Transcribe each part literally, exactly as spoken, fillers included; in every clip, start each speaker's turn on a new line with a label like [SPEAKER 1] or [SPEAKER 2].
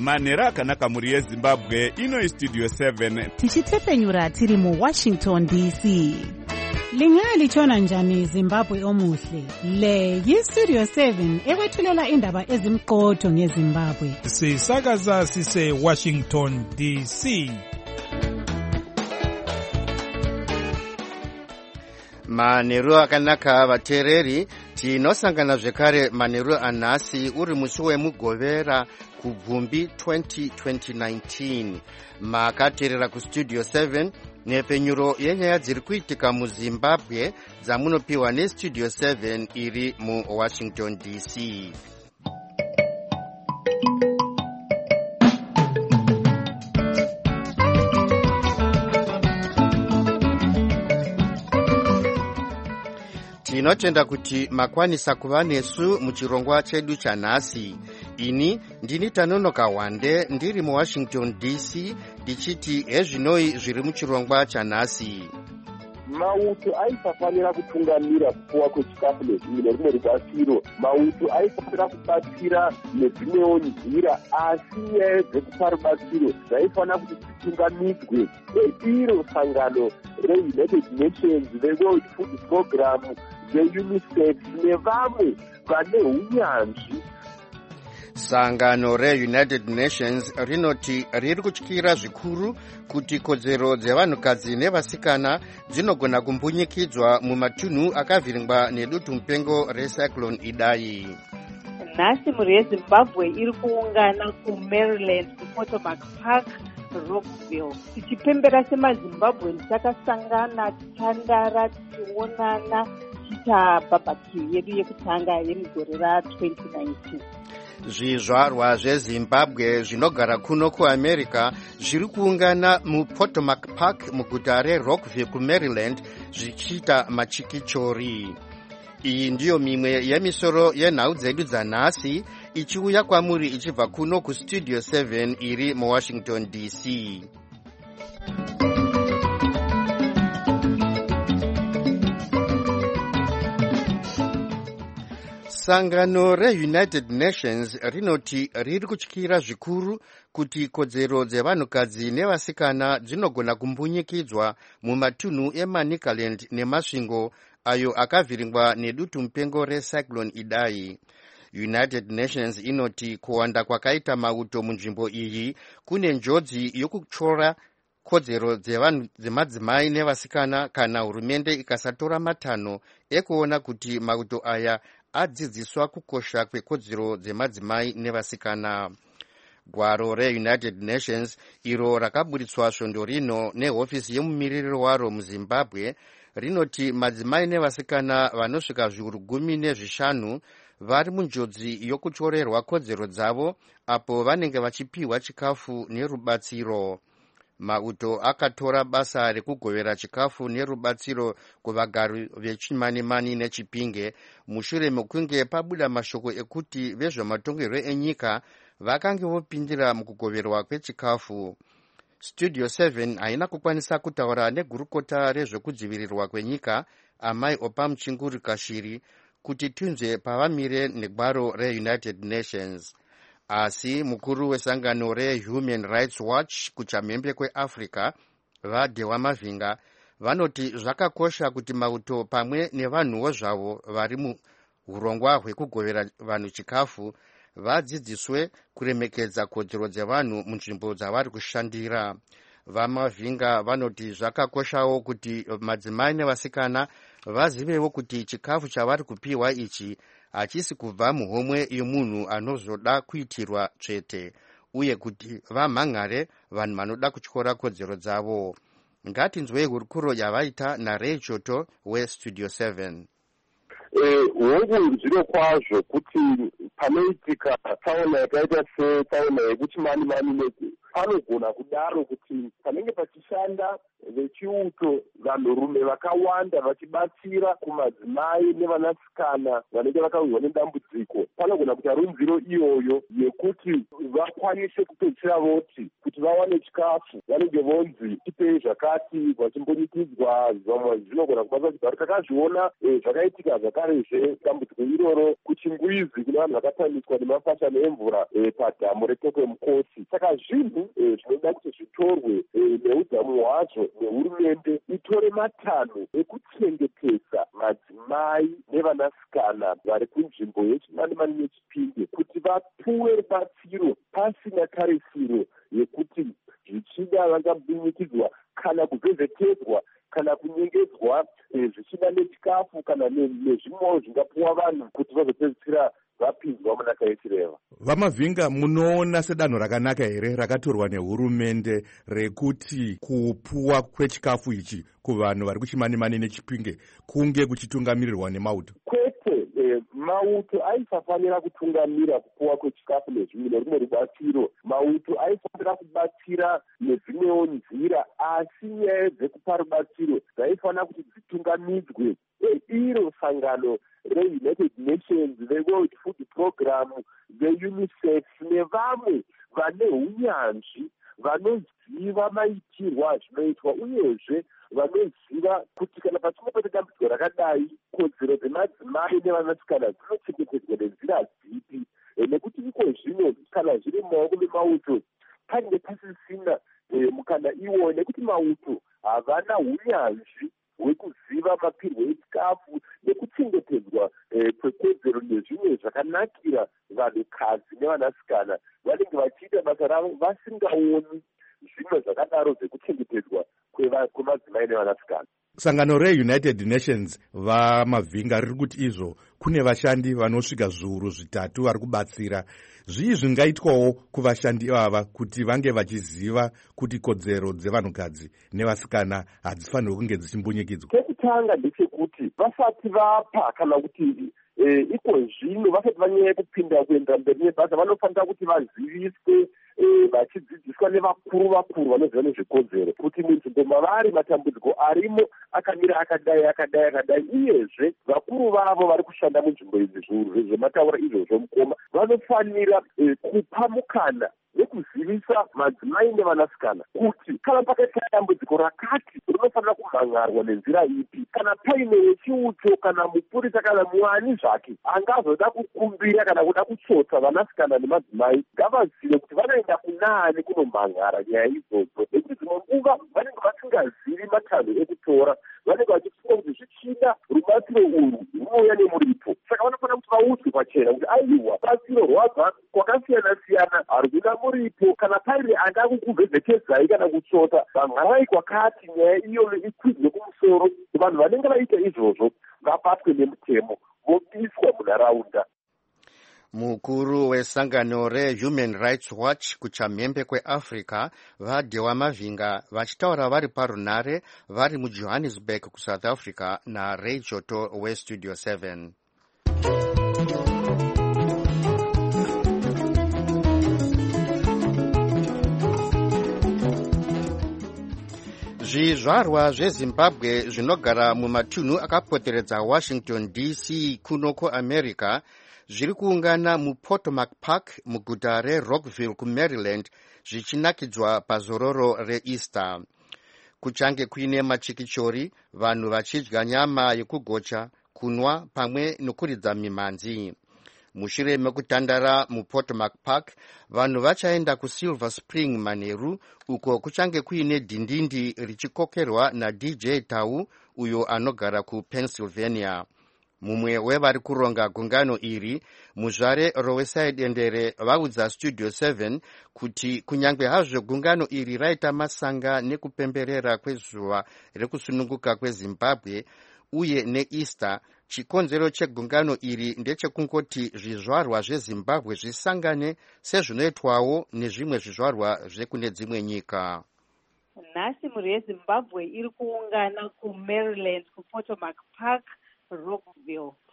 [SPEAKER 1] manhero akanaka mhuri yezimbabwe. Ino istudio seven
[SPEAKER 2] tichitepenyura tiri muwashington D C.
[SPEAKER 3] Lingalitshona njani Zimbabwe omuhle? Le yistudio seven ekwethulela indaba ezimqotho ngeZimbabwe.
[SPEAKER 4] Sisakaza sise Washington D C.
[SPEAKER 5] Manheru akanaka vateereri, tinosangana zvekare manheru anhasi uri musi wemugovera kubvumbi twenty nineteen. Makateerera kustudio seven nhepfenyuro yenyaya dziri kuitika muZimbabwe dzamunopiwa nestudio seven iri muWashington D C. Tinotenda kuti makwanisa kuva nesu muchirongwa chedu chanhasi. Ini ndini Tanonoka Wande ndiri muWashington D C ndichiti ezvinoi zviri muchirongwa chanhasi.
[SPEAKER 6] Mauto aisafanira kutungamira kupuwa kwechikafu nerimwe rubatsiro. Mauto aifanira kubatsira nedzimwewo nzira, asi nyaya dzekupa rubatsiro dzaifanira kuti dzitungamidzwe neiro sangano reUnited Nations, veWorld Food Program, veUNICEF nevamwe vane hunyanzvi.
[SPEAKER 5] Sangano reUnited Nations rinoti riri kutyira zvikuru kuti kodzero dzevanhukadzi nevasikana dzinogona kumbunyikidzwa mumatunhu akavhiringwa nedutu mupengo recyclone Idai.
[SPEAKER 7] Nhasi mhuri yeZimbabwe iri kuungana kuMaryland kuPotomac Park, Rockville. Tichipembera semaZimbabwe takasangana, tichandara, tichionana, tichiita bhabhakyu yedu yekutanga yemugore ra-twenty nineteen.
[SPEAKER 5] Zvizvarwa zveZimbabwe zvinogara kuno kuAmerica zviri kuungana muPotomac Park muguta reRockville kuMaryland zvichiita machikichori. Iyi ndiyo mimwe yemisoro yenhau dzedu dzanhasi ichiuya kwamuri ichibva kuno kustudio seven iri muWashington D C. Sangano reUnited Nations rinoti riri kutyira zvikuru kuti kodzero dzevanhukadzi nevasikana dzinogona kumbunyikidzwa mumatunhu eManicaland nemasvingo ayo akavhiringwa nedutu mupengo recyclone Idai. United Nations inoti kuwanda kwakaita mauto munzvimbo iyi kune njodzi yokutyora kodzero dzemadzimai nevasikana kana hurumende ikasatora matanho ekuona kuti mauto aya adzidziswa kukosha kwekodzero dzemadzimai nevasikana. Gwaro reUnited Nations iro rakaburitswa svondo rino nehofisi yemumiririri waro muZimbabwe rinoti madzimai nevasikana vanosvika zviuru gumi nezvishanu vari munjodzi yokutyorerwa kodzero dzavo apo vanenge vachipiwa chikafu nerubatsiro. Mauto akatora basa rekugovera chikafu nerubatsiro kuvagari vechimanimani neChipinge mushure mekunge pabuda mashoko ekuti vezvematongerwo enyika vakange vopindira mukugoverwa kwechikafu. Studio seven haina kukwanisa kutaura negurukota rezvekudzivirirwa kwenyika Amai Opamuchinguri Kashiri kuti tunzwe pavamire negwaro reUnited Nations. Asi mukuru wesangano reHuman Rights Watch kuchamhembe kweAfrica vaDewa Mavinga vanoti zvakakosha kuti mauto pamwe nevanhuwo zvavo vari muhurongwa hwekugovera vanhu chikafu vadzidziswe kuremekedza kodzero dzevanhu munzvimbo dzavari kushandira. VaMavinga vanoti zvakakoshawo kuti madzimai nevasikana vazivewo kuti chikafu chavari kupiwa ichi hachisi kubva muhomwe yomunhu anozoda kuitirwa tsvete, uye kuti vamhan'are vanhu vanoda kutyora kodzero dzavo. Ngatinzwei hurukuro yavaita naRay Choto weStudio seven.
[SPEAKER 6] Hongu zviro kwazvo kuti panoitika tsaona yakaita setsaona yekuchimanimani panogona kudaro kuti panenge pachishanda vechiuto vanhurume vakawanda vachibatsira kumadzimai nevanasikana vanenge vakawirwa nedambudziko, panogona kuita runziro iyoyo yekuti vakwanise kupedzisira voti kuti vawane chikafu vanenge vonzi tipei zvakati vachimbonikidzwa zvamwe zvinogona kubatsira chigaro. Takazviona zvakaitika zvakarezve dambudziko iroro kuchingwizi kune vanhu vakatamiswa nemafashani emvura padhamu retokwe mukosi. Saka zvinhu zvinoda kuti zvitorwe neudzamu hwazvo nehurumende itore matanho ekuchengetedza madzimai nevanasikana vari kunzvimbo yechimanimani nechipinge kuti vapuwe rubatsiro pasina tarisiro yekuti zvichida vangabunyikidzwa kana kuvhevhetedzwa kana kunyengedzwa zvichida nechikafu kana nezvimwewo zvingapuwa vanhu kuti vazopedzisira vapinzwa muna kaisireva.
[SPEAKER 1] VaMavhinga, munoona sedanho rakanaka here rakatorwa nehurumende rekuti kupuwa kwechikafu ichi kuvanhu vari kuchimanimani nechipinge kunge kuchitungamirirwa nemauto?
[SPEAKER 6] Kwete, eh, mauto aisafanira kutungamira kupuwa kwechikafu nezvimwe nerumwe rubatsiro. Mauto aifanira kubatsira nezvimwewo nzira, asi nyaya dzekupa rubatsiro dzaifanira kuti dzitungamidzwe iro sangano reUnited Nations, the-World Food Program, the-UNICEF nevamwe vane hunyanzvi vanoziva maitirwo azvinoitwa uyezve vanoziva kuti kana pachinge paita dambudziko rakadai kodzero dzemadzimai nevanasikana dzinochengetedzwa nenzira dzipi, nekuti iko zvino kana zviri mumaoko memauto pange pasisina mukana iwo, nekuti mauto havana hunyanzvi hwekuziva mapirwo echikafu nekuchengetedzwa kwekodzero nezvimwe zvakanakira vanhukadzi nevanasikana. Vanenge vachiita basa ravo vasingaoni zvimwe zvakadaro zvekuchengetedzwa kwemadzimai nevanasikana.
[SPEAKER 1] Sangano reUnited Nations VaMavhinga riri kuti izvo kune vashandi vanosvika zviuru zvitatu vari kubatsira. Zvii zvingaitwawo kuvashandi ava kuti vange vachiziva kuti kodzero dzevanhukadzi nevasikana hadzifanirwi kunge dzichimbunyikidzwa?
[SPEAKER 6] Chekutanga ndechekuti vasati vapa kana kuti iko zvino vasati vanyanya kupinda kuenda mberi nebasa vanofanira kuti vaziviswe vachidzidziswa nevakuru vakuru vanoziva nezvekodzero kuti munzvimbo mavari matambudziko arimo akamira akadai akadai akadai, uyezve vakuru vavo vari kushanda munzvimbo idzi zviuru zvemataura izvozvo mukoma vanofanira kupa mukana nekuzivisa madzimai nevanasikana kuti kana pakaita dambudziko rakati rinofanira kumhangarwa nenzira ipi. Kana paine wechiuto kana mupurisa kana muani zvake angazoda kukumbira kana kuda kutsotsa vanasikana nemadzimai, ngavazive kuti vanoenda kunaani kunomhanhara nyaya idzodzo, nekuti dzimwe nguva vanenge vasingazivi matanho ekutora, vanenge vachifunga kuti zvichida rubatsiro urwu runouya nemuripo. Saka vanofanira kuti vaudzwe pachena kuti aiwa batsiro rwabva kwakasiyana siyana haruna muripo, kana paine anga kukuvhevhetedzai kana kutsota vamharai kwakati, nyaya iyoyo ikwidzwe kumusoro. Vanhu vanenge vaita izvozvo vabatwe nemutemo vobiswa munharaunda.
[SPEAKER 5] Mukuru wesangano reHuman Rights Watch kuchamhembe kweAfrica vaDewa Mavhinga vachitaura vari parunare vari muJohannesburg kuSouth Africa naRay Joto weStudio seven. Zvizvarwa zveZimbabwe zvinogara mumatunhu akapoteredza Washington D C kuno kuAmerica zviri kuungana muPotomac Park muguta reRockville kuMaryland zvichinakidzwa pazororo reEaster. Kuchange kuine machikichori, vanhu vachidya nyama yekugocha, kunwa pamwe nokuridza mimhanzi. Mushure mekutandara muPotomac Park, vanhu vachaenda kuSilver Spring manheru, uko kuchange kuine dhindindi richikokerwa naD J Tau uyo anogara kuPennsylvania. Mumwe wevari kuronga gungano iri, muzvare Rowesai Dendere, vaudza Studio seven kuti kunyange hazvo gungano iri raita masanga nekupemberera kwezuva rekusununguka kweZimbabwe uye neEaster, chikonzero chegungano iri ndechekungoti zvizvarwa zveZimbabwe zvisangane sezvinoitwawo nezvimwe zvizvarwa zvekune dzimwe nyika.
[SPEAKER 7] Nhasi mhuri yeZimbabwe iri kuungana kuMaryland kuPotomac Park Rockville tichipembera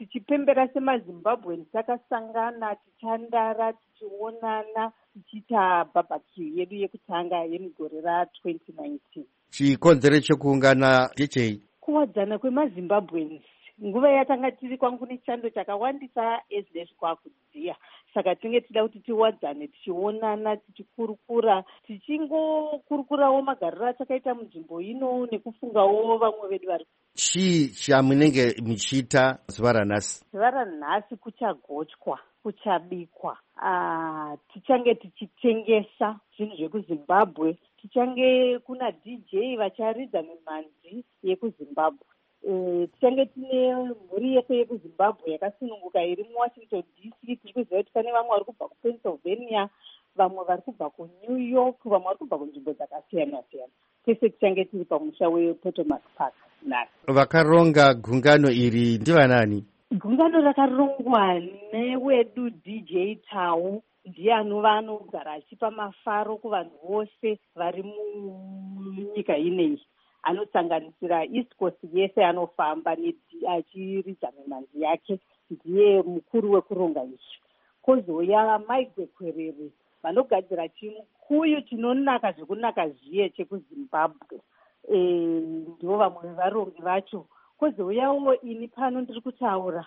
[SPEAKER 7] tichipembera semazimbabweni takasangana tichandara tichionana tichiita bhabhakyu yedu yekutanga yemugore ratwenty nineteen.
[SPEAKER 5] chikonzero chekuungana ndechei?
[SPEAKER 7] Kuwadzana kwemazimbabweni. Nguva yatanga tiri kwangu nechando chakawandisa ezvine kwakudziya, saka tinge tida kuti tiwadzane tichionana tichikurukura tichingokurukurawo magariro atakaita munzvimbo ino nekufungawo vamwe vedu vari.
[SPEAKER 5] Chii chamunenge muchiita zuva ranhasi?
[SPEAKER 7] Zuva ranhasi kuchagotywa, kuchabikwa, uh, tichange tichitengesa zvinhu zvekuzimbabwe, tichange kuna D J vacharidza mimhanzi yekuzimbabwe. Uh, tichange tine mhuri yese yekuzimbabwe yakasununguka iri muwashington D C. Tiri kuziva kuti pane vamwe vari kubva kupennsylvania, vamwe vari kubva kunew york, vamwe vari kubva kunzvimbo dzakasiyana siyana. Tese tichange tiri pamusha wepotomac park.
[SPEAKER 5] Vakaronga gungano iri ndivanani?
[SPEAKER 7] Gungano rakarongwa newedu D J Tau, ndiye anova anogara achipa mafaro kuvanhu vose vari munyika ineyi, anosanganisira East Coast yese anofamba achiridza mimhanzi yake, ndiye mukuru wekuronga izvi. Kozouya Maigwe Kwerere vanogadzira chimukuyu chinonaka zvekunaka zviye chekuzimbabwe, e, ndivo vamwe vevarongi vacho. Kozouyawo ini pano ndiri kutaura,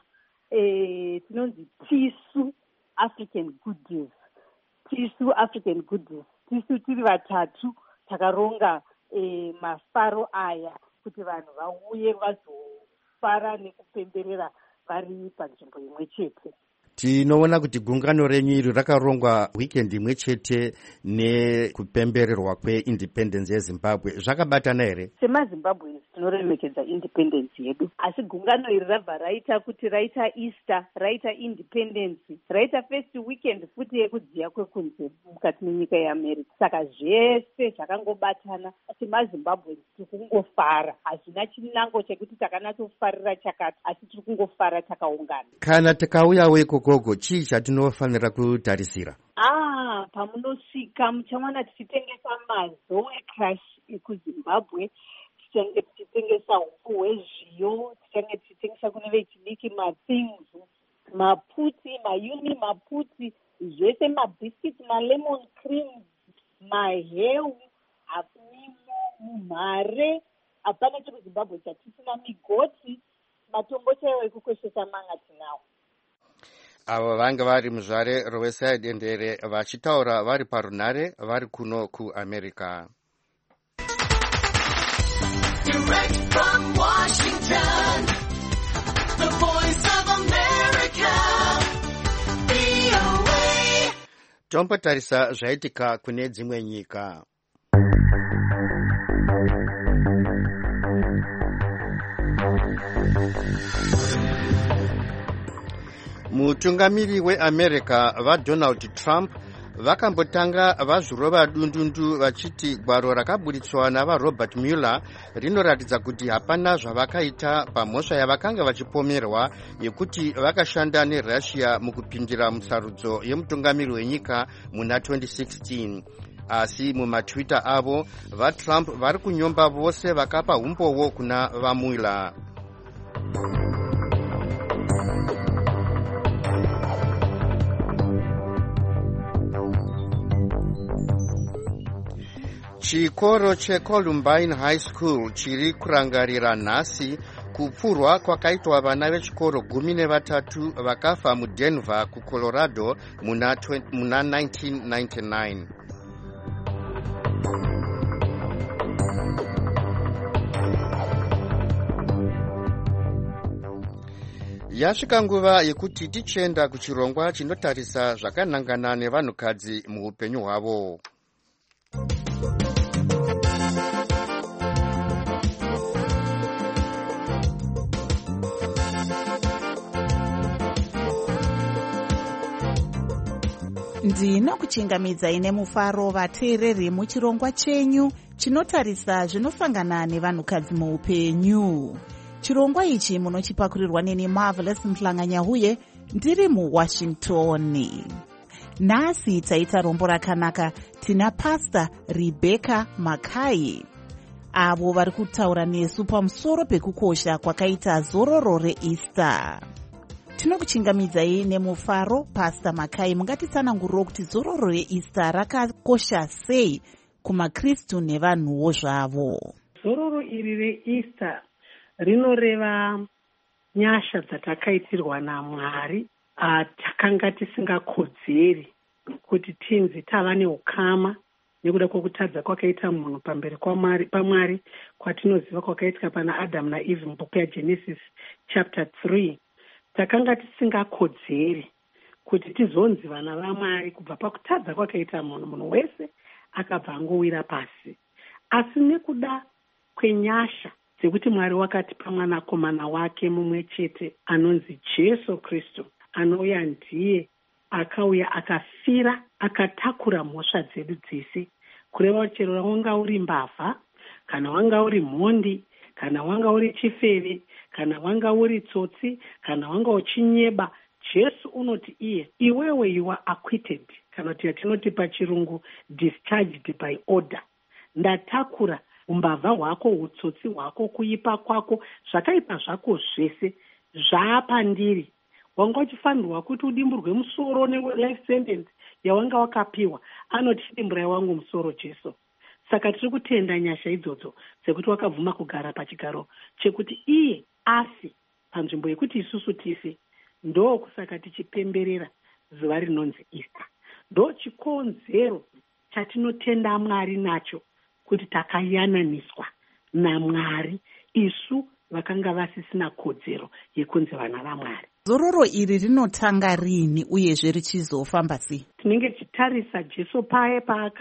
[SPEAKER 7] e, tinonzi Tisu African Goodies, Tisu African Goodies. Tisu tiri vatatu takaronga e, mafaro aya kuti vanhu vauye vazofara nekupemberera vari panzvimbo imwe chete.
[SPEAKER 5] Tinoona kuti gungano renyu iri rakarongwa wikendi imwe chete nekupembererwa kweindependence yeZimbabwe. Zvakabatana here?
[SPEAKER 7] SemaZimbabwe tinoremekedza independence yedu, asi gungano iri rabva raita kuti raita Easter, raita independence, raita first weekend futi yekudziya kwekunze mukati menyika yeAmerica. Saka zvese zvakangobatana. SemaZimbabwe tiri kungofara, hazvina chinango chekuti takanatsofarira chakati, asi tiri kungofara takaungana.
[SPEAKER 5] Kana tikauyawo ikokogo, chii chatinofanira kutarisira?
[SPEAKER 7] Ah, pamunosvika muchawana tichitengesa mazoe crash ekuZimbabwe, tichange tichitengesa ufu hwezviyo, tichange tichitengesa kune vechidiki mathings, maputi, mayuni maputi, zvese mabhiskiti, malemon cream, maheu, hapimo, mhare, hapana chekuZimbabwe chatisina, migoti, matombo chaiwo ekukweshesa manga tinawo.
[SPEAKER 5] Avo vanga vari muzvare rweside dendere vachitaura vari parunare vari kuno kuAmerica. Direct from Washington, the voice of America, V O A. Tombotarisa zvaitika kune dzimwe nyika. Mutungamiri weAmerica vaDonald Trump vakambotanga vazvirova dundundu vachiti gwaro rakaburitswa navaRobert Mueller rinoratidza kuti hapana zvavakaita pamhosva yavakanga vachipomerwa yekuti vakashanda neRussia mukupindira musarudzo yemutungamiri wenyika muna twenty sixteen. Asi mumatwitter avo vaTrump vari kunyomba vose vakapa umbowo kuna vaMueller. Chikoro cheColumbine High School chiri kurangarira nhasi kupfurwa kwakaitwa vana vechikoro gumi nevatatu vakafa muDenver kuColorado muna, muna nineteen ninety-nine. Yasvika nguva yekuti tichenda kuchirongwa chinotarisa zvakanangana nevanhukadzi muupenyu hwavo.
[SPEAKER 2] Ndinokuchingamidzai nemufaro vateereri muchirongwa chenyu chinotarisa zvinosangana nevanhukadzi muupenyu. Chirongwa ichi munochipakurirwa neni Marvelous Mhlanganyahuye ndiri muWashington. Nhasi taita rombo rakanaka tina Pastor Rebecca Makai. Avo vari kutaura nesu pamusoro pekukosha kwakaita zororo reEaster. Tinokuchingamidzai nemufaro Pastor Makai. Mungatitsananguriro kuti zororo reEaster rakakosha sei kumaKristu nevanhuwo zvavo.
[SPEAKER 8] Zororo iri reEaster rinoreva nyasha dzatakaitirwa naMwari takanga tisingakodzeri kuti tinzi tava neukama nekuda kwokutadza kwakaita munhu pamberi paMwari kwatinoziva kwakaitwa pana Adam naEve mubhuku yaGenesis chapter three. Takanga tisingakodzeri kuti tizonzi vana vaMwari kubva pakutadza kwakaita munhu. Munhu wese akabva angowira pasi. Asi nekuda kwenyasha dzekuti Mwari wakatipa mwanakomana wake mumwe chete anonzi Jesu Kristu, anouya ndiye akauya akafira akatakura mhosva dzedu dzese, kureva chero wanga uri mbavha kana wanga uri mhondi kana wanga uri chifeve kana wanga uri tsotsi kana wanga uchinyeba, Jesu unoti iye iwewe you are acquitted, kana kuti yatinoti pachirungu discharged by order. Ndatakura umbavha hwako, utsotsi hwako, kuipa kwako, zvakaipa zvako zvese zvaapandiri. Wanga uchifanirwa kuti udimburwe musoro ne-life sentence yawanga wakapiwa. Anoti chidimburai wangu musoro Jesu. Saka tiri kutenda nyasha idzodzo dzekuti wakabvuma kugara pachigaro chekuti iye afi panzvimbo yekuti isusu tife. Ndo kusaka tichipemberera zuva rinonzi Easter. Ndo chikonzero chatinotenda Mwari nacho kuti takayananiswa naMwari isu vakanga vasisina kodzero yekunzi vana vaMwari.
[SPEAKER 2] Zororo iri rinotanga rini uyezve richizofamba sei?
[SPEAKER 8] Tinenge tichitarisa Jesu paye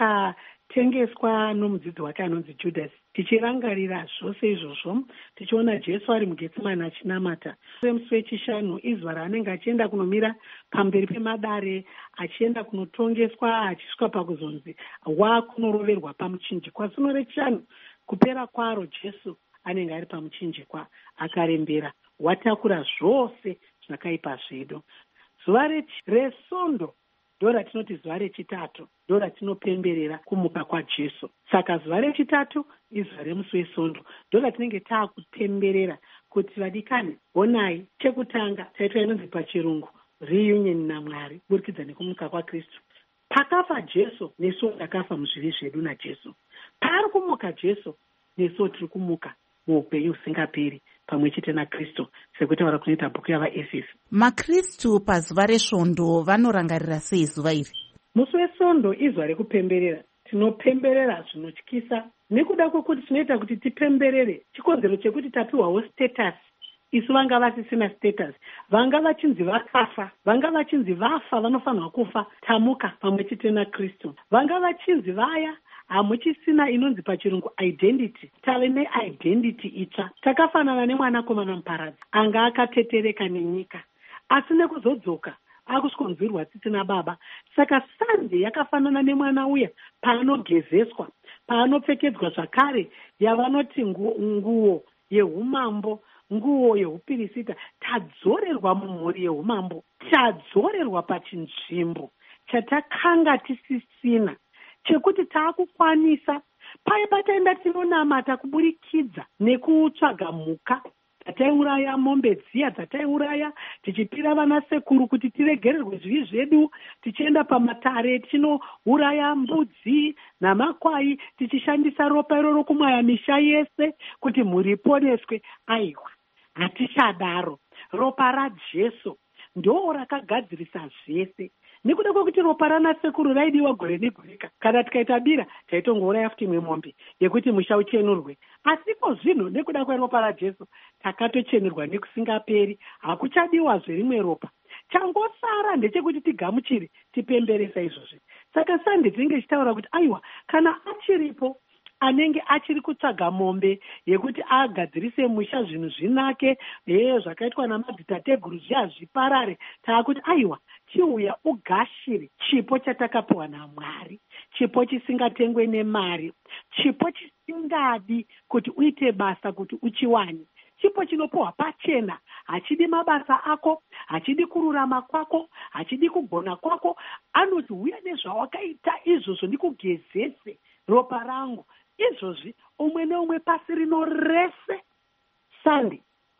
[SPEAKER 8] paakatengeswa nomudzidzi wake anonzi Judasi. Tichirangarira zvose izvozvo, tichiona Jesu ari muGetsemani achinamata. Musi wechishanu izuva raanenge achienda kunomira pamberi pemadare, achienda kunotongeswa, achisvika pakuzonzi wakunoroverwa pamuchinjikwa. Zuva rechishanu kupera kwaro Jesu anenge ari pamuchinjikwa akarembera, watakura zvose zvakaipa zvedu. Zuva resondo ndo ratinoti zuva rechitatu, ndo ratinopemberera kumuka kwaJesu. Saka zuva rechitatu izuva remusi wesondo ndo ratinenge taakupemberera kuti vadikani, honai chekutanga taitwa inonzi pachirungu reunion naMwari burikidza nekumuka kwaKristu. Pakafa Jesu nesu takafa muzvivi zvedu naJesu. Paari kumuka Jesu nesu tiri kumuka muupenyu husingaperi pamwe chete naKristu, sekutaura kunoita bhuku yavaEfeso.
[SPEAKER 2] maKristu pazuva resvondo vanorangarira sei zuva iri?
[SPEAKER 8] Musi wesondo izuva rekupemberera. Tinopemberera zvinotyisa nekuda kwekuti tinoita kuti tipemberere chikonzero chekuti tapiwawo status. Isu vanga vasisina status, vanga vachinzi vakafa, vanga vachinzi vafa vanofanirwa kufa, tamuka pamwe chete naKristu. Vanga vachinzi vaya hamuchisina inonzi pachirungu identity, tave neidentity itsva. Takafanana nemwanakomana muparadzi anga akatetereka nenyika, asi nekuzodzoka akusvikonzwirwa tsitsi nababa. Saka sande yakafanana nemwana uya paanogezeswa, paanopfekedzwa zvakare yavanoti nguo yeumambo, nguo yeupirisita. Tadzorerwa mumhuri yeumambo, tadzorerwa pachinzvimbo chatakanga tisisina, chekuti taakukwanisa paye pataenda tinonamata kuburikidza nekutsvaga mhuka dzataiuraya, mombe dziya dzataiuraya, tichipira vana sekuru kuti tiregererwe zvivi zvedu, tichienda pamatare tichinouraya mbudzi namakwai, tichishandisa ropa iroro kumwaya misha yese kuti mhuri iponeswe. Aiwa, hatichadaro. Ropa raJesu ndo rakagadzirisa zvese. Nekuda kwekuti ropa ranasekuru raidiwa gore negoreka, kana tikaita bira taitongouraya futi imwe mombe yekuti musha uchenurwe. Asiko zvino nekuda kweropa raJesu takatochenurwa nekusingaperi, hakuchadiwa zverimwe ropa. Changosara ndechekuti tigamuchire tipemberesa izvozvi. Saka sande dzinenge chitaura kuti aiwa, kana achiripo anenge achiri kutsvaga mombe yekuti agadzirise musha zvinhu zvinake, ee zvakaitwa namadzitateguru zviya zviparare, taakuti aiwa, chiuya ugashire chipo chatakapiwa naMwari, chipo chisingatengwe nemari, chipo chisingadi kuti uite basa kuti uchiwane, chipo chinopiwa pachena. Hachidi mabasa ako, hachidi kururama kwako, hachidi kugona kwako. Anoti uya nezvawakaita izvozvo ndikugezese ropa rangu. Izvozvi umwe neumwe pasi rino rese sande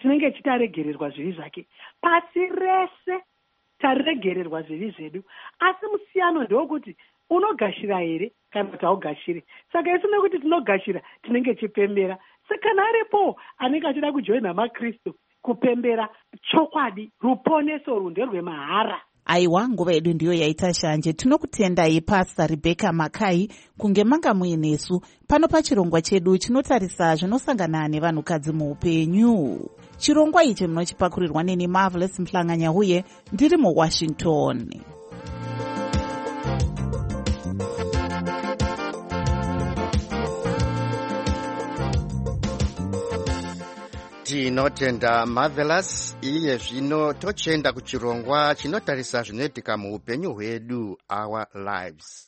[SPEAKER 8] tinenge chitaregererwa zvivi zvake. Pasi rese taregererwa zvivi zvedu, asi musiyano ndewokuti unogashira here kana kuti haugashiri. Saka isu nekuti tinogashira tinenge chipembera. Saka aripo anenge achida kujoina maKristu kupembera chokwadi, ruponeso runderwemahara.
[SPEAKER 2] Aiwa, nguva yedu ndiyo yaita shanje. Tinokutendai Pastor Rebecca Makai kunge manga muinesu pano pachirongwa chedu chinotarisa zvinosangana nevanhukadzi muupenyu. Chirongwa ichi munochipakurirwa neni Marvelous Mhlanganya uye ndiri muWashington.
[SPEAKER 5] Tinotenda Marvelous. Iye zvino tochenda kuchirongwa chinotarisa zvinoitika muupenyu hwedu, our lives.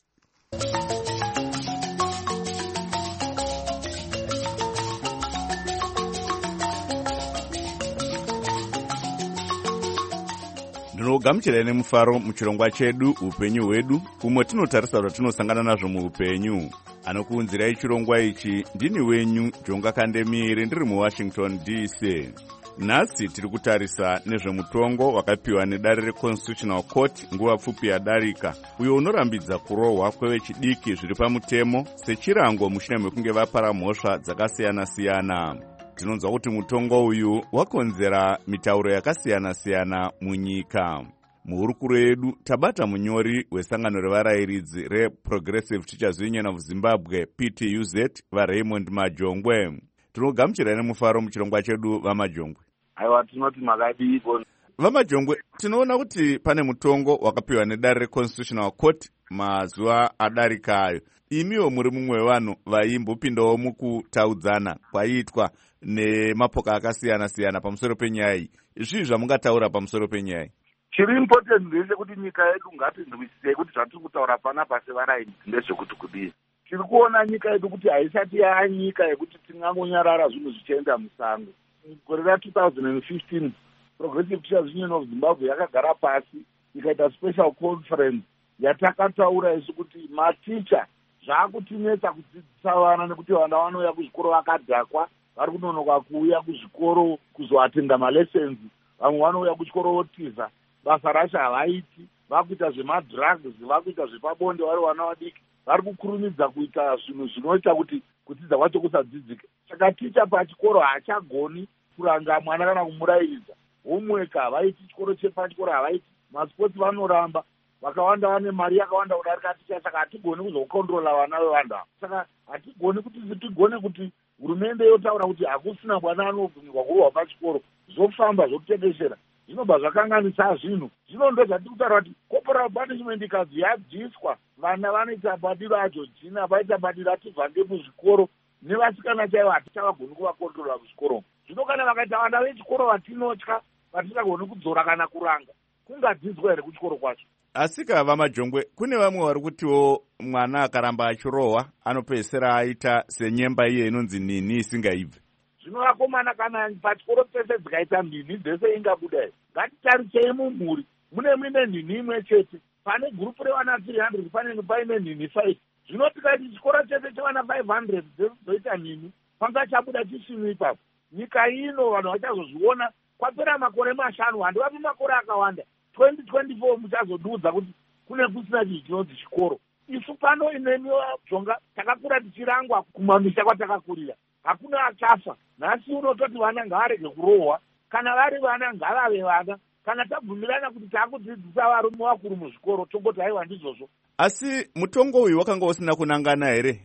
[SPEAKER 1] Ndinogamuchirai nemufaro muchirongwa chedu upenyu hwedu, umwe tinotarisa zvatinosangana nazvo muupenyu. Anokuunzirai chirongwa ichi ndini wenyu Jonga Kandemire, ndiri muWashington D C. Nhasi tiri kutarisa nezvemutongo wakapiwa nedare reConstitutional Court nguva pfupi yadarika, uyo unorambidza kurohwa kwevechidiki zviri pamutemo sechirango mushure mekunge vapara mhosva dzakasiyana-siyana. Tinonzwa kuti mutongo uyu wakonzera mitauro yakasiyana-siyana munyika. Muhurukuro yedu tabata munyori wesangano revarayiridzi reProgressive Teachers Union of Zimbabwe P T U Z vaRaymond Majongwe. Tinogamuchirai nemufaro muchirongwa chedu vaMajongwe.
[SPEAKER 9] Aiwa, tinoti makadiko.
[SPEAKER 1] VaMajongwe, tinoona kuti pane mutongo wakapiwa nedare reConstitutional Court mazuva adarikayo. Imiwo muri mumwe wevanhu vaimbopindawo mukutaudzana kwaiitwa nemapoka akasiyana-siyana pamusoro penyaya iyi. Zvii zvamungataura pamusoro penyaya iyi?
[SPEAKER 9] Chiri important ndechekuti nyika yedu ngatinzwisise kuti zvatiri kutaura panapa sevarayiridzi ndezvekuti kudii. Tiri kuona nyika yedu kuti haisati yaanyika yekuti tingangonyarara zvinhu zvichienda musango. Mugore ra two thousand fifteen Progressive Teachers Union of Zimbabwe yakagara pasi ikaita special conference yatakataura isu kuti maticha zvaakutinetsa kudzidzisa vana nekuti vana vanouya kuzvikoro vakadhakwa, vari kunonoka kuuya kuzvikoro kuzoatinda malessons, vamwe vanouya kuchikoro votiza, basa racho havaiti, vakuita zvemadrugs, vakuita zvepabonde vari vana vadiki, vari kukurumidza kuita zvinhu zvinoita kuti kudzidza kwacho kusadzidzike. Saka ticha pachikoro haachagoni kuranga mwana kana kumurayiridza. Homework havaiti, chikoro chepachikoro havaiti, masports vanoramba, vakawanda vane mari yakawanda kudarika ticha, saka hatigoni kuzokontrola vana vevanhu ava. Saka hatigoni kuti tigone kuti hurumende yotaura kuti hakusina mwana anobvumirwa kurohwa pachikoro, zvofamba zvokutekeshera. Zvinobva zvakanganisa zvinhu. Zvino ndo zvatiri kutaura kuti corporal punishment ikazi yadziswa, vana vanoita badiro ajojina, vaita badiro atibvange muzvikoro, nevasikana chaivo hatichavagoni kuvakontrola muzvikoro. Zvino kana vakaita vana vechikoro vatinotya, vatisagoni kudzora kana kuranga, kungadziswa here kuchikoro kwacho?
[SPEAKER 1] Asika vaMajongwe, kune vamwe vari kutiwo mwana akaramba achirohwa anopedzisira aita senyemba iye inonzi nini isingaibve.
[SPEAKER 9] Zvino vakomana kana pachikoro dzese dzikaita nini dzese ingabuda here? Ngatitarichei mumhuri, mune mine nini imwe chete. Pane gurupu revana three hundred pane paine nini five. Zvino tikati chikoro chete chevana five hundred dzoita nini, panga chabuda chisvinu ipapo. Nyika ino vanhu vachazozviona kwapera makore mashanu, handivapi makore akawanda. twenty twenty-four muchazodudza kuti kune kusina chinhu chinonzi chikoro. Isu pano inemiwo Jonga takakura tichirangwa kumamisha kwatakakurira. Hakuna akafa. Nhasi unototi vana ngavarege kurohwa. Kana vari vana ngavave vana. Kana tabvumirana kuti takudzidzisa varume vakuru muzvikoro, tongoti haiwa ndizvozvo.
[SPEAKER 1] Asi mutongo uyu wakanga usina kunangana here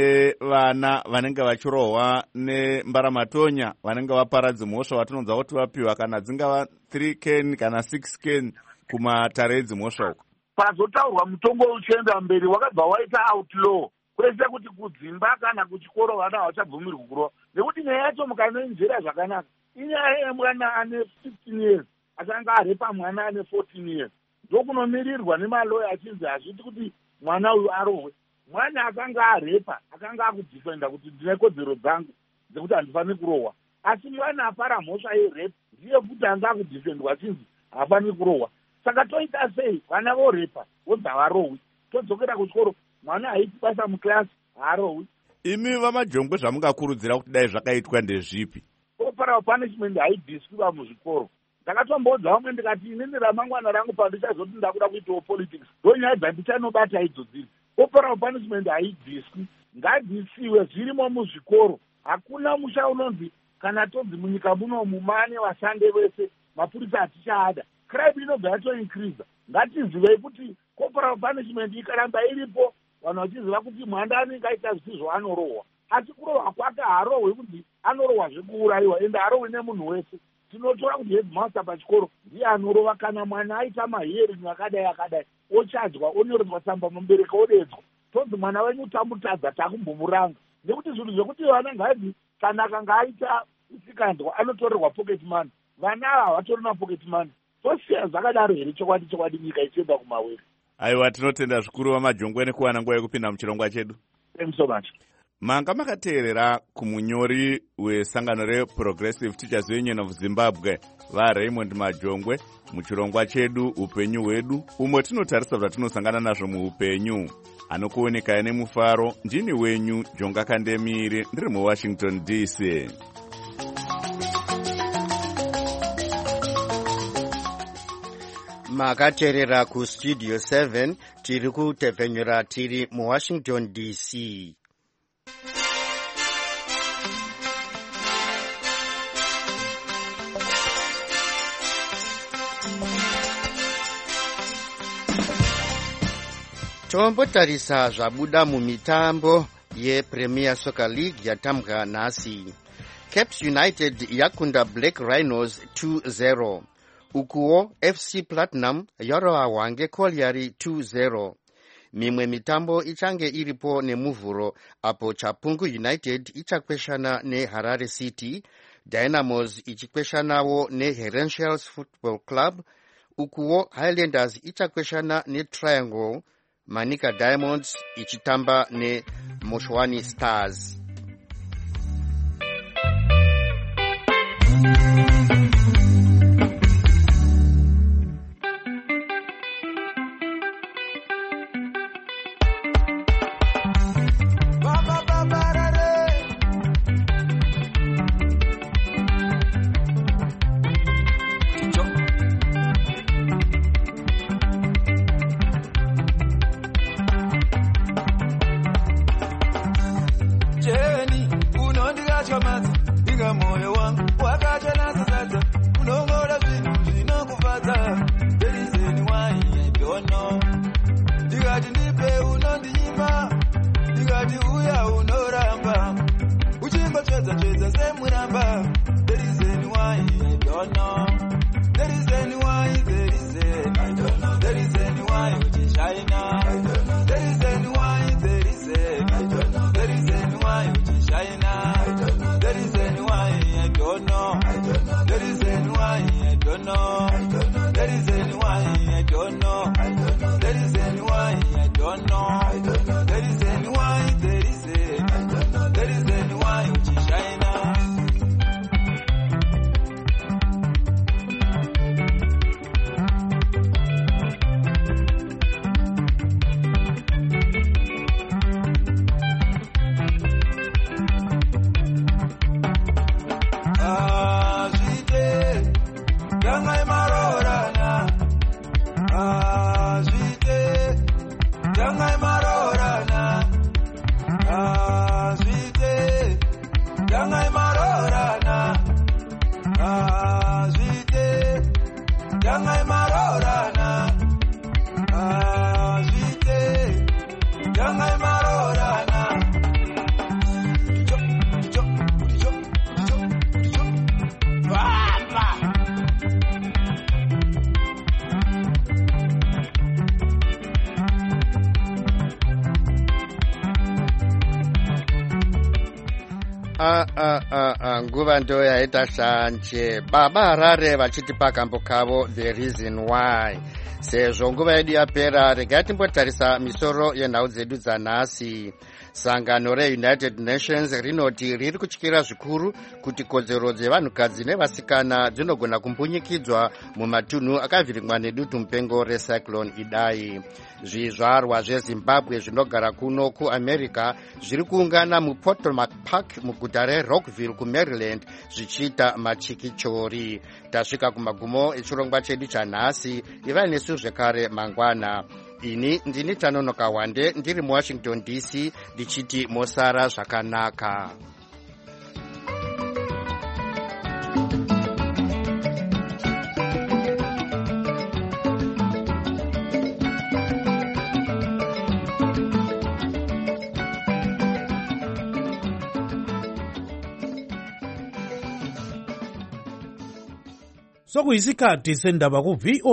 [SPEAKER 1] nevana vanenge vachirohwa nembaramatonya vanenge vaparadza mhosva vatinonzwa kuti vapiwa kana dzingava three K kana six K kumatare edzimhosva uko?
[SPEAKER 9] Pazotaurwa mutongo uchienda mberi wakabva waita outlaw kwese kuti kudzimba kana kuchikoro vana havachabvumirwi kurohwa. Nekuti nyaya yacho mukanoinzira zvakanaka, inyaya yemwana ane fifteen years achanga arepa mwana ane fourteen years. Ndokunomirirwa nemaloya achinzi hazviti kuti mwana uyu arohwe. Mwana akanga arepa akanga akudifenda kuti ndine kodzero dzangu dzekuti handifaniri kurohwa. Asi mwana apara mhosva yerepa ndiye kuti anga akudifendwa achinzi hafaniri kurohwa. Saka toita sei? Vana vorepa vobva varohwi, todzokera kuchikoro, mwana haiti basa muklasi haarohwi.
[SPEAKER 1] Imi vaMajongwe zvamungakurudzira kuti dai zvakaitwa ndezvipi?
[SPEAKER 9] corporal punishment haidhiswiwa muzvikoro. Ndakatomboudza vamwe ndikati inini ramangwana rangu pandichazoti ndakuda kuitawo politics ndonyaya dzandichanobata idzodziri. Corporal punishment haidhiswi, ngadzisiwe zvirimo muzvikoro. Hakuna musha unonzi kana tonzi munyika muno mumane vashande vese mapurisa atichaada. Crime inobva yatoincrease. Ngatizivei kuti corporal punishment ikaramba iripo vanhu vachiziva kuti mwandani ngaita zvisizvo anorohwa. Asi kurohwa kwake harohwe kuti anorohwa zvekuurayiwa ende harohwe nemunhu wese. Tinotora kuti headmaster pachikoro ndiye anorova kana mwana aita maheringi akadai akadai ochadzwa onyoredzwa tsamba mubereki odedzwa. Tonzi mwana wenyu tamutadza takumbomuranga. Nekuti zvinhu zvekuti vana ngazi kana akanga aita isikandwa anotorerwa pocket money. Vana ava havatorina pocket money. Tosiya zvakadaro here chokwadi chokwadi nyika ichienda kumawere.
[SPEAKER 10] Aiwa, tinotenda zvikuru vamajongwe nekuwana nguva yekupinda muchirongwa chedu.
[SPEAKER 9] Thank you so much.
[SPEAKER 10] Manga makateerera kumunyori wesangano reProgressive Teachers Union of Zimbabwe vaRaymond Majongwe muchirongwa chedu upenyu hwedu, umwe tinotarisa zvatinosangana nazvo muupenyu. Anokuonekai nemufaro, ndini wenyu Jonga Kandemire, ndiri muWashington D C.
[SPEAKER 5] Makateerera kustudio seven tiri kutepfenyura tiri muWashington D C. Tombotarisa zvabuda mumitambo yePremier Soccer League yatambwa nhasi. Caps United yakunda Black Rhinos two zero. Ukuwo F C Platinum yarohwa ngeColliery two zero. Mimwe mitambo ichange iripo nemuvhuro apo Chapungu United ichakweshana neHarare City, Dynamos ichikweshanawo neHerentials Football Club. Ukuwo Highlanders ichakweshana neTriangle, Manica Diamonds ichitamba neMoshwani Stars. Ah, ah, ah, ah, nguva ndo yaita shanje. Baba Harare vachiti pakambo kavo the reason why. sezvo nguva yedu yapera, regai timbotarisa misoro yenhau dzedu dzanhasi. Sangano reUnited Nations rinoti riri kutyira zvikuru kuti kodzero dzevanhukadzi nevasikana dzinogona kumbunyikidzwa mumatunhu akavhiringwa nedutu mupengo recyclone Idai. Zvizvarwa zveZimbabwe zvinogara kuno kuAmerica zviri kuungana muPotomac Park muguta reRockville kuMaryland zvichiita machikichori. Tasvika kumagumo echirongwa chedu chanhasi. Iva nesu zvekare mangwana. Ini ndini Tanonoka Wande ndiri muWashington D C ndichiti mosara zvakanaka.
[SPEAKER 4] Sokuyisikhathi sendaba ku V O